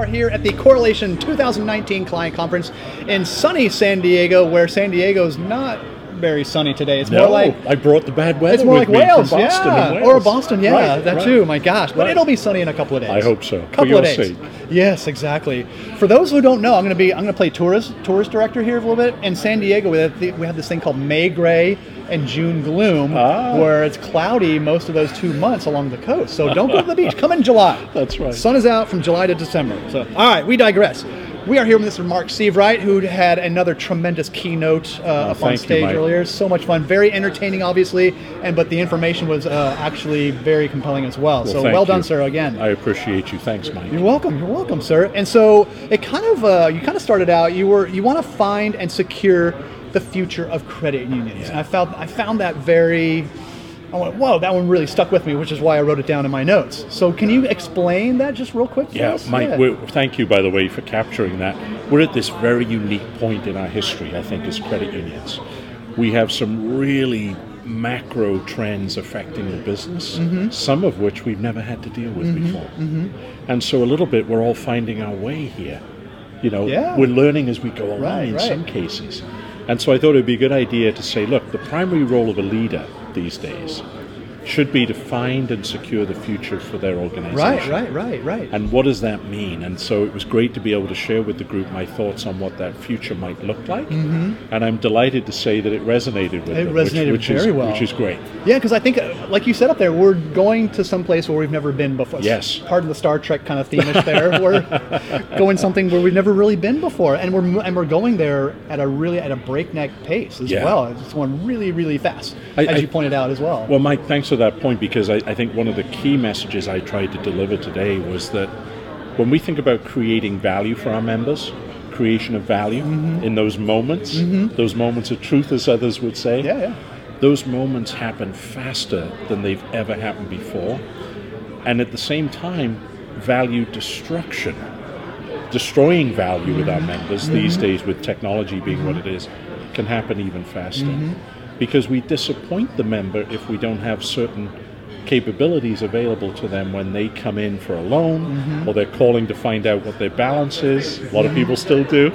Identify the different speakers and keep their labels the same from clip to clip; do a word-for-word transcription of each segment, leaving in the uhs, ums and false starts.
Speaker 1: here at the Correlation two thousand nineteen Client Conference in sunny San Diego, where San Diego's not very sunny today. It's
Speaker 2: no,
Speaker 1: more like
Speaker 2: I brought the bad weather.
Speaker 1: It's more
Speaker 2: with
Speaker 1: like
Speaker 2: me
Speaker 1: Wales,
Speaker 2: from Boston
Speaker 1: yeah,
Speaker 2: and Wales.
Speaker 1: or Boston, yeah,
Speaker 2: right,
Speaker 1: that
Speaker 2: right.
Speaker 1: too. My gosh, but
Speaker 2: right.
Speaker 1: it'll be sunny in a couple of days.
Speaker 2: I hope so.
Speaker 1: Couple
Speaker 2: For your
Speaker 1: of days.
Speaker 2: sake.
Speaker 1: Yes, exactly. For those who don't know, I'm going to be I'm going to play tourist tourist director here for a little bit. In San Diego, we have, the, we have this thing called May Gray and June Gloom,
Speaker 2: ah.
Speaker 1: where it's cloudy most of those two months along the coast. So don't go to the beach. Come in July.
Speaker 2: That's right.
Speaker 1: Sun is out from July to December. So all right, we digress. We are here with Mister Mark Sievewright, who had another tremendous keynote uh,
Speaker 2: oh,
Speaker 1: up on stage
Speaker 2: you,
Speaker 1: earlier. So much fun, very entertaining, obviously, and but the information was uh, actually very compelling as well.
Speaker 2: well
Speaker 1: so well done,
Speaker 2: you.
Speaker 1: sir. Again,
Speaker 2: I appreciate you. Thanks, Mike.
Speaker 1: You're welcome. You're welcome, sir. And so it kind of uh, you kind of started out. You were you want to find and secure the future of credit unions.
Speaker 2: Yeah.
Speaker 1: And I found I found that very. I went, whoa, that one really stuck with me, which is why I wrote it down in my notes. So can you explain that just real quick for
Speaker 2: yeah,
Speaker 1: us?
Speaker 2: Mike,
Speaker 1: Yeah,
Speaker 2: we're, thank you, by the way, for capturing that. We're at this very unique point in our history, I think, as credit unions. We have some really macro trends affecting the business, mm-hmm. some of which we've never had to deal with
Speaker 1: mm-hmm.
Speaker 2: before.
Speaker 1: Mm-hmm.
Speaker 2: And so a little bit, we're all finding our way here. You know,
Speaker 1: yeah.
Speaker 2: we're learning as we go along
Speaker 1: right,
Speaker 2: in
Speaker 1: right.
Speaker 2: some cases. And so I thought it would be a good idea to say, look, the primary role of a leader these days should be to find and secure the future for their organization.
Speaker 1: Right, right, right, right.
Speaker 2: And what does that mean? And so it was great to be able to share with the group my thoughts on what that future might look like. Mm-hmm. And I'm delighted to say that it resonated with
Speaker 1: it
Speaker 2: them.
Speaker 1: It resonated
Speaker 2: which, which
Speaker 1: very
Speaker 2: is,
Speaker 1: well.
Speaker 2: Which is great.
Speaker 1: Yeah, because I think, uh, like you said up there, we're going to some place where we've never been before.
Speaker 2: Yes.
Speaker 1: Part of the Star Trek kind of theme-ish there. We're going something where we've never really been before. And we're and we're going there at a really, at a breakneck pace as
Speaker 2: yeah.
Speaker 1: well. It's going really, really fast,
Speaker 2: I,
Speaker 1: as
Speaker 2: I,
Speaker 1: you pointed out as well.
Speaker 2: Well, Mike, thanks for that point, because I, I think one of the key messages I tried to deliver today was that when we think about creating value for our members, creation of value mm-hmm. in those moments, mm-hmm. those moments of truth, as others would say,
Speaker 1: yeah, yeah.
Speaker 2: those moments happen faster than they've ever happened before. And at the same time, value destruction, destroying value mm-hmm. with our members mm-hmm. these days, with technology being mm-hmm. what it is, can happen even faster. Mm-hmm. Because we disappoint the member if we don't have certain capabilities available to them when they come in for a loan mm-hmm. or they're calling to find out what their balance is. A lot of people still do.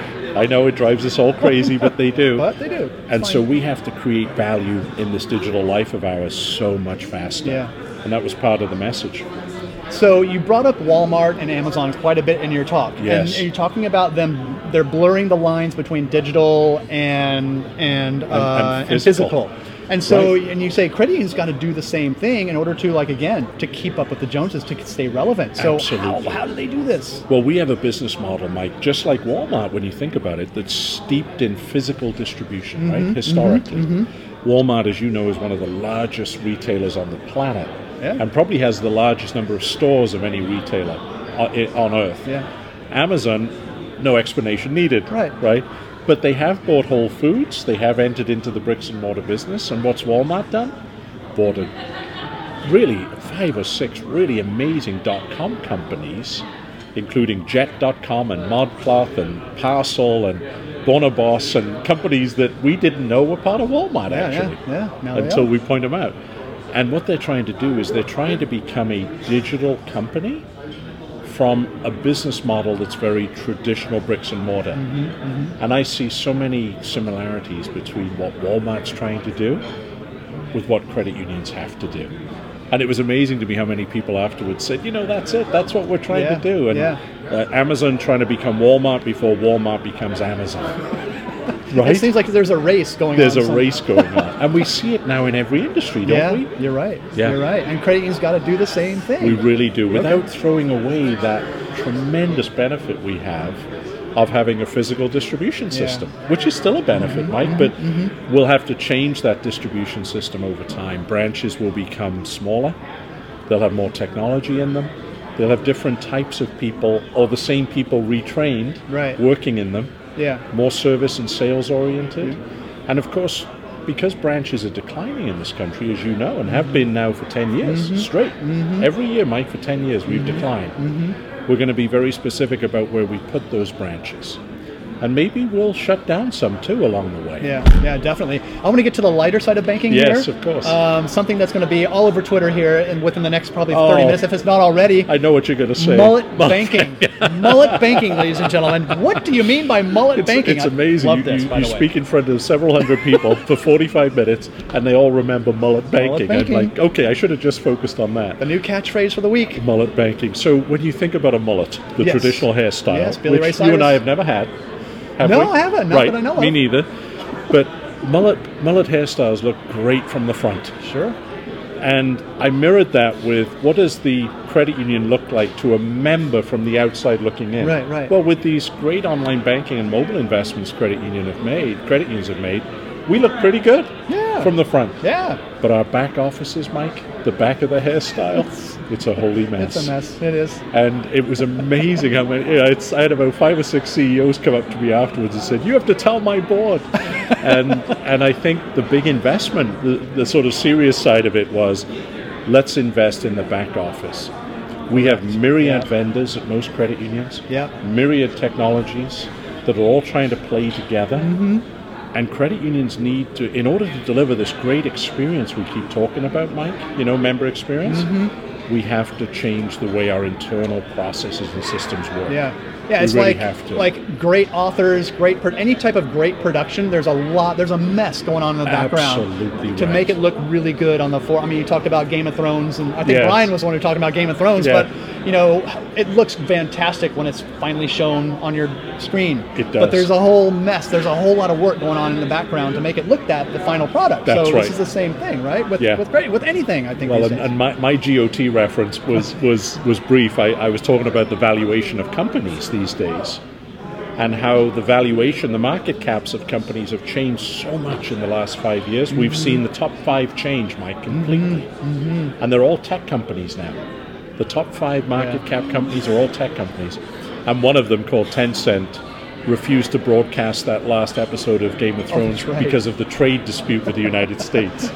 Speaker 2: I know it drives us all crazy, but they do.
Speaker 1: But they do.
Speaker 2: And
Speaker 1: Fine.
Speaker 2: So we have to create value in this digital life of ours so much faster.
Speaker 1: Yeah.
Speaker 2: And that was part of the message.
Speaker 1: So you brought up Walmart and Amazon quite a bit in your talk.
Speaker 2: Yes.
Speaker 1: And you're talking about them, they're blurring the lines between digital and and, uh,
Speaker 2: and, and
Speaker 1: and
Speaker 2: physical.
Speaker 1: physical. And so,
Speaker 2: right.
Speaker 1: and you say credit unions got to do the same thing in order to, like, again, to keep up with the Joneses, to stay relevant. So
Speaker 2: Absolutely.
Speaker 1: how, how do they do this?
Speaker 2: Well, we have a business model, Mike, just like Walmart, when you think about it, that's steeped in physical distribution, mm-hmm, right, historically. Mm-hmm, mm-hmm. Walmart, as you know, is one of the largest retailers on the planet, yeah. and probably has the largest number of stores of any retailer on earth.
Speaker 1: Yeah.
Speaker 2: Amazon, no explanation needed,
Speaker 1: right?
Speaker 2: right? But they have bought Whole Foods, they have entered into the bricks and mortar business, and what's Walmart done? Bought a really five or six really amazing dot-com companies, including Jet dot com and ModCloth and Parcel and Bonobos, and companies that we didn't know were part of Walmart,
Speaker 1: yeah,
Speaker 2: actually,
Speaker 1: yeah, yeah.
Speaker 2: until we point them out. And what they're trying to do is they're trying to become a digital company from a business model that's very traditional bricks and mortar. Mm-hmm, mm-hmm. And I see so many similarities between what Walmart's trying to do with what credit unions have to do. And it was amazing to me how many people afterwards said, you know, that's it, that's what we're trying
Speaker 1: yeah,
Speaker 2: to do. And
Speaker 1: yeah.
Speaker 2: uh, Amazon trying to become Walmart before Walmart becomes Amazon. Right?
Speaker 1: It seems like there's a race going
Speaker 2: there's
Speaker 1: on.
Speaker 2: There's a race going on. And we see it now in every industry, don't
Speaker 1: yeah,
Speaker 2: we?
Speaker 1: You're right.
Speaker 2: Yeah.
Speaker 1: You're right. And credit unions got to do the same thing.
Speaker 2: We really do, without
Speaker 1: okay.
Speaker 2: throwing away that tremendous benefit we have of having a physical distribution system, yeah. which is still a benefit, mm-hmm, Mike, mm-hmm, but mm-hmm. we'll have to change that distribution system over time. Branches will become smaller. They'll have more technology in them. They'll have different types of people, or the same people retrained,
Speaker 1: right.
Speaker 2: working in them.
Speaker 1: Yeah.
Speaker 2: More service and sales oriented. Mm-hmm. And of course, because branches are declining in this country, as you know, and have been now for ten years mm-hmm. straight. Mm-hmm. Every year, Mike, for ten years, we've mm-hmm. declined. Mm-hmm. We're going to be very specific about where we put those branches. And maybe we'll shut down some too along the way.
Speaker 1: Yeah, yeah, definitely. I want to get to the lighter side of banking here.
Speaker 2: Yes, of course.
Speaker 1: Um, something that's going to be all over Twitter here and within the next probably
Speaker 2: Oh.
Speaker 1: thirty minutes, if it's not already.
Speaker 2: I know what you're going to say.
Speaker 1: Mullet banking. Mullet banking, ladies and gentlemen. What do you mean by mullet
Speaker 2: It's,
Speaker 1: banking?
Speaker 2: it's
Speaker 1: I
Speaker 2: amazing.
Speaker 1: love
Speaker 2: You,
Speaker 1: this,
Speaker 2: you,
Speaker 1: by
Speaker 2: you
Speaker 1: the way.
Speaker 2: speak in front of several hundred people for forty-five minutes, and they all remember mullet banking.
Speaker 1: banking.
Speaker 2: I'm like, okay, I should have just focused on that.
Speaker 1: The new catchphrase for the week.
Speaker 2: Mullet banking. So when you think about a mullet, the
Speaker 1: Yes.
Speaker 2: traditional hairstyle,
Speaker 1: Yes, Billy
Speaker 2: which
Speaker 1: Ray
Speaker 2: you and
Speaker 1: Cyrus.
Speaker 2: I have never had. Have
Speaker 1: No,
Speaker 2: we?
Speaker 1: I haven't. Not
Speaker 2: right,
Speaker 1: that I know
Speaker 2: me
Speaker 1: of.
Speaker 2: neither. But mullet mullet hairstyles look great from the front.
Speaker 1: Sure.
Speaker 2: And I mirrored that with what does the credit union look like to a member from the outside looking in?
Speaker 1: Right, right.
Speaker 2: Well, with these great online banking and mobile investments credit union have made, credit unions have made, we look pretty good
Speaker 1: Yeah.
Speaker 2: from the front.
Speaker 1: Yeah.
Speaker 2: But our back offices, Mike, the back of the hairstyle, it's a holy mess.
Speaker 1: It's a mess. It is.
Speaker 2: And it was amazing how many. You know, it's, I had about five or six C E Os come up to me afterwards and said, "You have to tell my board." and and I think the big investment, the, the sort of serious side of it was, let's invest in the back office. We have myriad
Speaker 1: Yeah.
Speaker 2: vendors at most credit unions.
Speaker 1: Yeah.
Speaker 2: Myriad technologies that are all trying to play together.
Speaker 1: Mm-hmm.
Speaker 2: And credit unions need to, in order to deliver this great experience we keep talking about, Mike, you know, member experience,
Speaker 1: Mm-hmm.
Speaker 2: we have to change the way our internal processes and systems work.
Speaker 1: Yeah. Yeah,
Speaker 2: We
Speaker 1: it's
Speaker 2: really
Speaker 1: like
Speaker 2: have to.
Speaker 1: like great authors, great pro- any type of great production. There's a lot. There's a mess going on in the background
Speaker 2: Absolutely
Speaker 1: to
Speaker 2: right.
Speaker 1: make it look really good on the floor. I mean, you talked about Game of Thrones, and I think
Speaker 2: Yes.
Speaker 1: Brian was the one who talked about Game of Thrones.
Speaker 2: Yeah.
Speaker 1: But you know, it looks fantastic when it's finally shown on your screen.
Speaker 2: It
Speaker 1: But
Speaker 2: does.
Speaker 1: there's a whole mess. There's a whole lot of work going on in the background to make it look that the final product.
Speaker 2: That's
Speaker 1: so
Speaker 2: right.
Speaker 1: this is the same thing, right? With
Speaker 2: Yeah.
Speaker 1: with great with anything, I think.
Speaker 2: Well,
Speaker 1: these
Speaker 2: and,
Speaker 1: days.
Speaker 2: and my, my G O T reference was, was, was brief. I, I was talking about the valuation of companies these days and how the valuation, the market caps of companies have changed so much in the last five years. We've seen the top five change, Mike, completely. And they're all tech companies now. The top five market
Speaker 1: Yeah.
Speaker 2: cap companies are all tech companies. And one of them, called Tencent, refused to broadcast that last episode of Game of Thrones
Speaker 1: that's right.
Speaker 2: because of the trade dispute with the United States.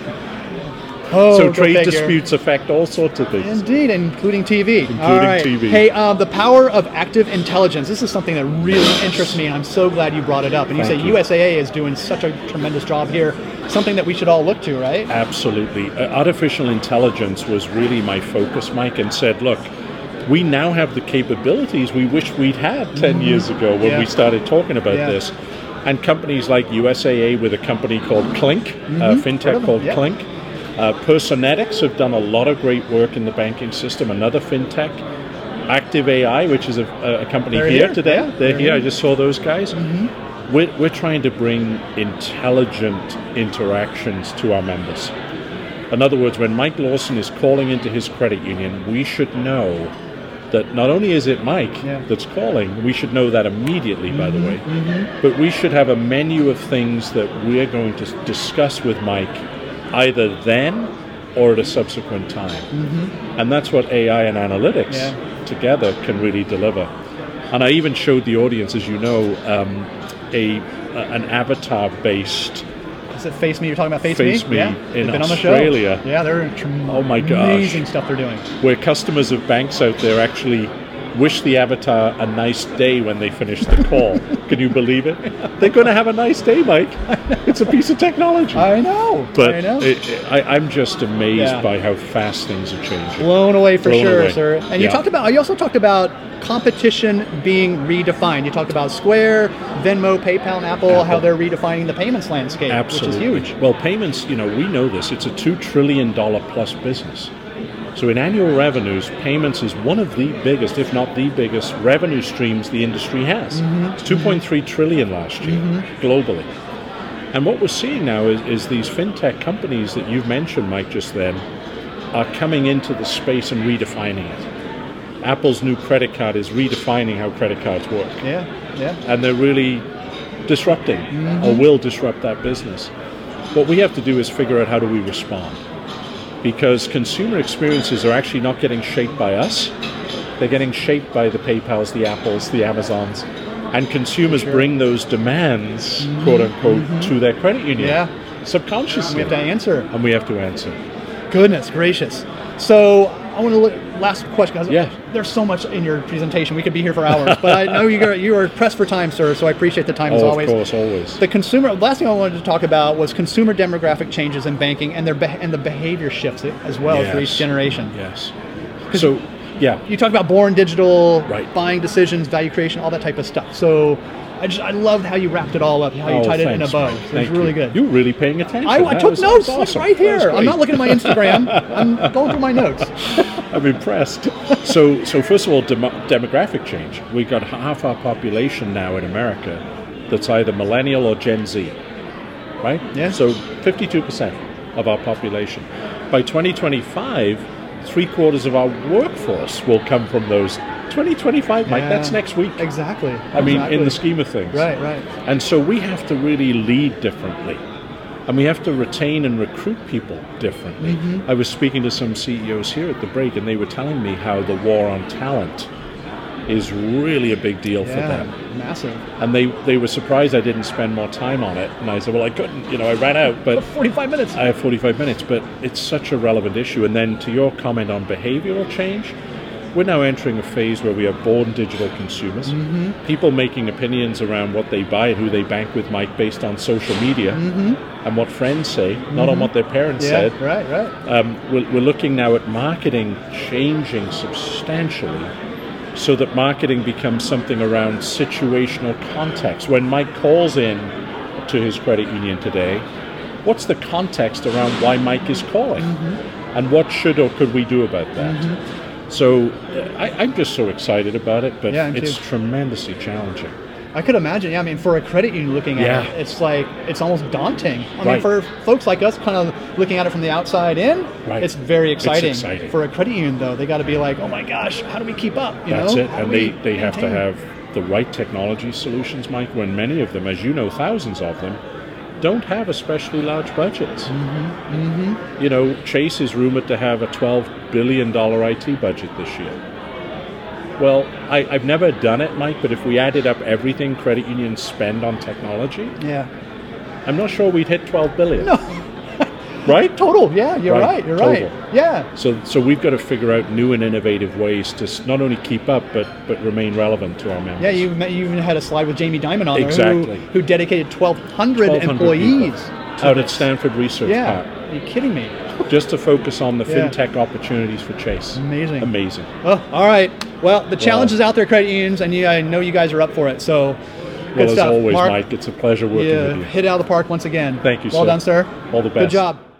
Speaker 1: oh,
Speaker 2: So
Speaker 1: go
Speaker 2: trade
Speaker 1: figure.
Speaker 2: disputes affect all sorts of things.
Speaker 1: Indeed, including T V.
Speaker 2: Including
Speaker 1: All right.
Speaker 2: T V.
Speaker 1: Hey, um, the power of active intelligence. This is something that really interests me, and I'm so glad you brought it up. And you
Speaker 2: Thank
Speaker 1: say
Speaker 2: you.
Speaker 1: U S A A is doing such a tremendous job here. Something that we should all look to, right?
Speaker 2: Absolutely. Uh, artificial intelligence was really my focus, Mike, and said, look, we now have the capabilities we wish we'd had ten years ago when
Speaker 1: Yeah.
Speaker 2: we started talking about
Speaker 1: Yeah.
Speaker 2: this. And companies like U S A A with a company called Clink, a
Speaker 1: Heard of
Speaker 2: fintech
Speaker 1: them,
Speaker 2: called
Speaker 1: yeah.
Speaker 2: Clink. Uh, Personetics have done a lot of great work in the banking system, another fintech. Active A I, which is a, a company
Speaker 1: They're
Speaker 2: here
Speaker 1: here,
Speaker 2: today.
Speaker 1: yeah,
Speaker 2: They're,
Speaker 1: they're
Speaker 2: here. I
Speaker 1: here.
Speaker 2: just saw those guys. We're, we're trying to bring intelligent interactions to our members. In other words, when Mike Lawson is calling into his credit union, we should know that not only is it Mike
Speaker 1: Yeah.
Speaker 2: that's calling, we should know that immediately, by the way, but we should have a menu of things that we're going to discuss with Mike either then or at a subsequent time. And that's what A I and analytics
Speaker 1: Yeah.
Speaker 2: together can really deliver. And I even showed the audience, as you know, um, a an avatar-based.
Speaker 1: Is it Face Me? You're talking about Face,
Speaker 2: Face Me
Speaker 1: Yeah.
Speaker 2: in
Speaker 1: They've been
Speaker 2: Australia.
Speaker 1: on the show. Yeah, they're trem-
Speaker 2: Oh my gosh.
Speaker 1: amazing stuff they're doing.
Speaker 2: where customers of banks out there actually wish the avatar a nice day when they finish the call. Can you believe it? They're going to have a nice day, Mike. It's a piece of technology.
Speaker 1: I know.
Speaker 2: but
Speaker 1: I know.
Speaker 2: it, I, I'm just amazed
Speaker 1: Yeah.
Speaker 2: by how fast things are changing.
Speaker 1: Blown away for
Speaker 2: Blown
Speaker 1: sure,
Speaker 2: away.
Speaker 1: sir. And you
Speaker 2: Yeah.
Speaker 1: talked about. You also talked about competition being redefined. You talked about Square, Venmo, PayPal, and Apple,
Speaker 2: Apple.
Speaker 1: how they're redefining the payments landscape,
Speaker 2: Absolutely.
Speaker 1: which is huge.
Speaker 2: Well, payments, you know, we know this. It's a two trillion dollars plus business. So in annual revenues, payments is one of the biggest, if not the biggest, revenue streams the industry has. It's two point three trillion dollars last year, globally. And what we're seeing now is, is these fintech companies that you've mentioned, Mike, just then, are coming into the space and redefining it. Apple's new credit card is redefining how credit cards work.
Speaker 1: Yeah, yeah.
Speaker 2: And they're really disrupting or will disrupt that business. What we have to do is figure out how do we respond. Because consumer experiences are actually not getting shaped by us. They're getting shaped by the PayPals, the Apples, the Amazons. And consumers bring those demands, quote unquote, to their credit union.
Speaker 1: Yeah.
Speaker 2: Subconsciously.
Speaker 1: We have to answer.
Speaker 2: And we have to answer.
Speaker 1: Goodness gracious. So I want to look. last question. 'Cause
Speaker 2: Yeah.
Speaker 1: There's so much in your presentation. We could be here for hours, but I know you are, you are pressed for time, sir. So I appreciate the time as
Speaker 2: Oh,
Speaker 1: always.
Speaker 2: of course, always.
Speaker 1: The consumer. Last thing I wanted to talk about was consumer demographic changes in banking and their beh and the behavior shifts as well
Speaker 2: Yes.
Speaker 1: for each generation.
Speaker 2: Yes. So, yeah.
Speaker 1: You talked about born digital,
Speaker 2: Right.
Speaker 1: buying decisions, value creation, all that type of stuff. So I just I loved how you wrapped it all up, how you
Speaker 2: Oh,
Speaker 1: tied it in a
Speaker 2: thanks,
Speaker 1: bow.
Speaker 2: Mike.
Speaker 1: It was
Speaker 2: Thank
Speaker 1: really
Speaker 2: you.
Speaker 1: good.
Speaker 2: You were really paying attention.
Speaker 1: I, I
Speaker 2: That
Speaker 1: took
Speaker 2: was-
Speaker 1: notes
Speaker 2: that was awesome.
Speaker 1: right
Speaker 2: That was
Speaker 1: here. I'm
Speaker 2: great.
Speaker 1: not looking at my Instagram. I'm going through my notes.
Speaker 2: I'm impressed. So, so first of all, dem- demographic change. We've got half our population now in America that's either millennial or Gen Z, right?
Speaker 1: Yeah.
Speaker 2: So fifty-two percent of our population. By twenty twenty-five, three quarters of our workforce will come from those. twenty twenty-five, Mike,
Speaker 1: Yeah.
Speaker 2: that's next week.
Speaker 1: Exactly.
Speaker 2: I mean,
Speaker 1: Exactly.
Speaker 2: in the scheme of things.
Speaker 1: Right, right.
Speaker 2: And so we have to really lead differently. And we have to retain and recruit people differently.
Speaker 1: Mm-hmm.
Speaker 2: I was speaking to some C E Os here at the break, and they were telling me how the war on talent is really a big deal for
Speaker 1: Yeah,
Speaker 2: them.
Speaker 1: massive.
Speaker 2: And they, they were surprised I didn't spend more time on it. And I said, well, I couldn't, you know, I ran out, but
Speaker 1: forty-five minutes.
Speaker 2: I have forty-five minutes, but it's such a relevant issue. And then to your comment on behavioral change, we're now entering a phase where we have born digital consumers,
Speaker 1: Mm-hmm.
Speaker 2: people making opinions around what they buy and who they bank with, Mike, based on social media
Speaker 1: Mm-hmm.
Speaker 2: and what friends say, not on what their parents
Speaker 1: Yeah,
Speaker 2: said.
Speaker 1: right, right.
Speaker 2: Um, we're, we're looking now at marketing changing substantially so that marketing becomes something around situational context. When Mike calls in to his credit union today, what's the context around why Mike is calling?
Speaker 1: Mm-hmm.
Speaker 2: And what should or could we do about that? So uh, I, I'm just so excited about it, but
Speaker 1: Yeah, me
Speaker 2: it's
Speaker 1: too.
Speaker 2: tremendously challenging.
Speaker 1: I could imagine. Yeah, I mean, for a credit union looking at
Speaker 2: Yeah.
Speaker 1: it, it's like it's almost daunting. I mean,
Speaker 2: Right.
Speaker 1: for folks like us, kind of looking at it from the outside in,
Speaker 2: Right.
Speaker 1: it's very
Speaker 2: It's
Speaker 1: exciting.
Speaker 2: exciting.
Speaker 1: For a credit union, though, they got to be like, oh my gosh, how do we keep up? You
Speaker 2: That's
Speaker 1: know?
Speaker 2: it.
Speaker 1: How do
Speaker 2: And
Speaker 1: we
Speaker 2: they, they have to
Speaker 1: maintain?
Speaker 2: have the right technology solutions, Mike, when many of them, as you know, thousands of them, don't have especially large budgets.
Speaker 1: Mm-hmm. Mm-hmm.
Speaker 2: You know, Chase is rumored to have a twelve billion dollars I T budget this year. Well, I, I've never done it, Mike, but if we added up everything credit unions spend on technology,
Speaker 1: Yeah.
Speaker 2: I'm not sure we'd hit twelve billion.
Speaker 1: No.
Speaker 2: Right?
Speaker 1: Total. Yeah, you're
Speaker 2: Right,
Speaker 1: right. You're
Speaker 2: total.
Speaker 1: right. Yeah.
Speaker 2: So, so we've got to figure out new and innovative ways to s- not only keep up, but but remain relevant to our members.
Speaker 1: Yeah, you you even had a slide with Jamie Dimon on there,
Speaker 2: Exactly.
Speaker 1: who, who dedicated twelve hundred
Speaker 2: twelve hundred
Speaker 1: employees.
Speaker 2: people
Speaker 1: to
Speaker 2: out at
Speaker 1: this.
Speaker 2: Stanford Research
Speaker 1: Yeah.
Speaker 2: Park,
Speaker 1: Are you kidding me?
Speaker 2: just to focus on the
Speaker 1: Yeah.
Speaker 2: fintech opportunities for Chase.
Speaker 1: Amazing.
Speaker 2: Amazing.
Speaker 1: Well, all right. Well, the challenge
Speaker 2: Wow.
Speaker 1: is out there, credit unions, and you, I know you guys are up for it. So, good
Speaker 2: Well, as
Speaker 1: stuff.
Speaker 2: always,
Speaker 1: Mark,
Speaker 2: Mike, it's a pleasure working
Speaker 1: you
Speaker 2: with you.
Speaker 1: hit it out of the park once again.
Speaker 2: Thank you,
Speaker 1: Well
Speaker 2: sir.
Speaker 1: done, sir.
Speaker 2: All the
Speaker 1: Good
Speaker 2: best.
Speaker 1: job.